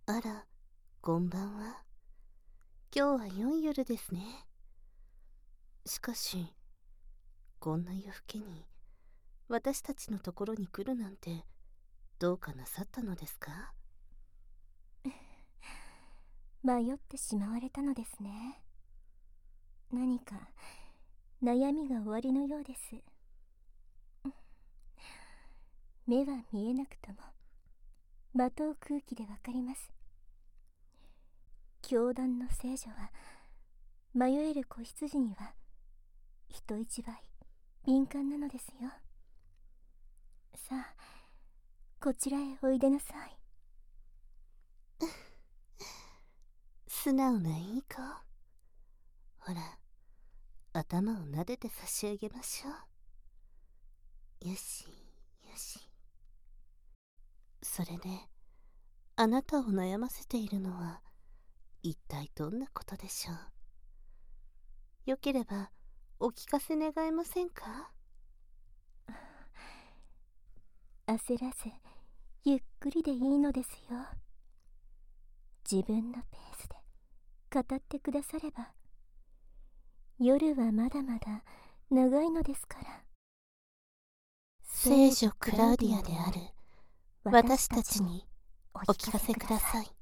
あら、こんばんは。今日は良い夜ですね。しかし、こんな夜更けに私たちのところに来るなんてどうかなさったのですか？ 迷ってしまわれたのですね。何か悩みがおありのようです。目は見えなくともまとう空気でわかります。教団の聖女は迷える子羊には人一倍敏感なのですよ。さあ、こちらへおいでなさい。 素直ないい子。ほら、頭を撫でて差し上げましょう。よしよし。それで、あなたを悩ませているのは一体どんなことでしょう？よければお聞かせ願えませんか？ 焦らずゆっくりでいいのですよ。自分のペースで語ってくだされば。夜はまだまだ長いのですから。 聖女クラウディアである私たちにお聞かせください。